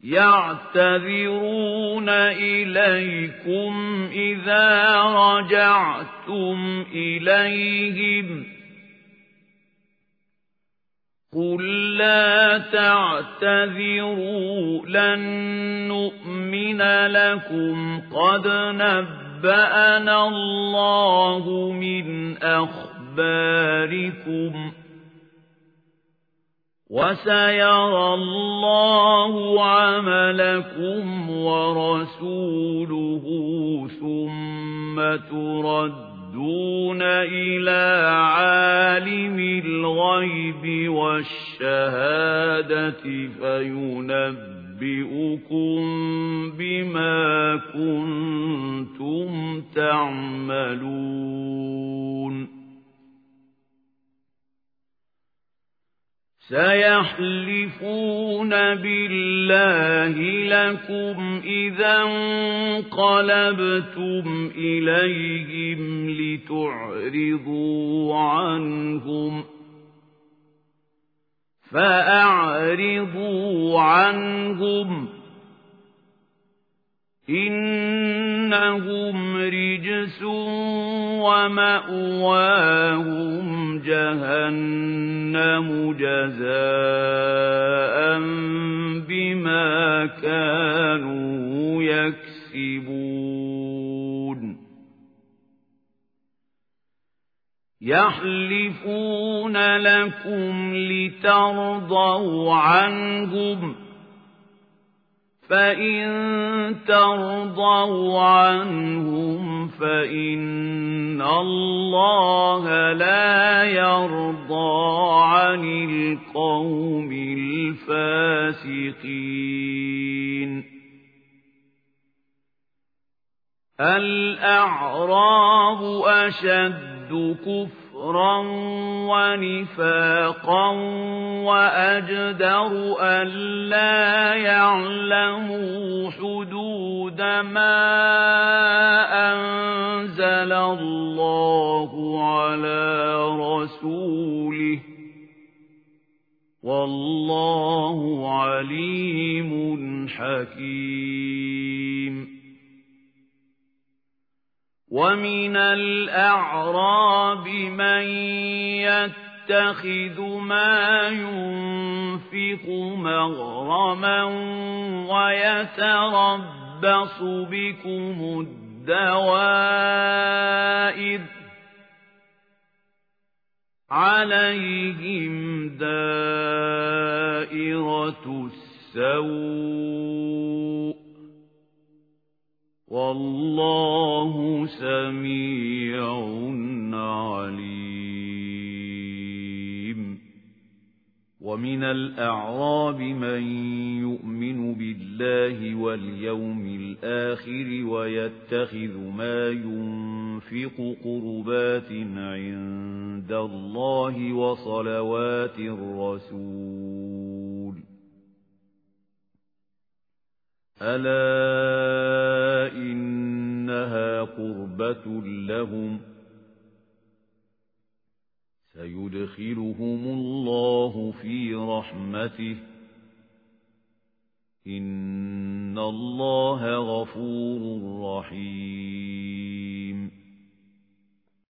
يعتذرون إليكم إذا رجعتم إليهم قل لا تعتذروا لن نؤمن لكم قد نبأنا الله من أخباركم وسيرى الله عملكم ورسوله ثم تردون إلى عالم الغيب والشهادة فينبئكم بما كنتم تعملون سيحلفون بالله لكم إذا انقلبتم إليهم لتعرضوا عنهم فأعرضوا عنهم إنهم رجس ومأواهم جهنم جزاء بما كانوا يكسبون يحلفون لكم لترضوا عنهم فإن ترضوا عنهم فإن الله لا يرضى عن القوم الفاسقين الأعراب أشد كفرا ونفاقا وأجدر ألا يعلموا حدود ما أنزل الله على رسوله والله عليم حكيم ومن الأعراب من يتخذ ما ينفق مغرما ويتربص بكم الدوائر عليهم دائرة السوء والله سميع عليم ومن الأعراب من يؤمن بالله واليوم الآخر ويتخذ ما ينفق قربات عند الله وصلوات الرسول ألا إنها قربة لهم سيدخلهم الله في رحمته إن الله غفور رحيم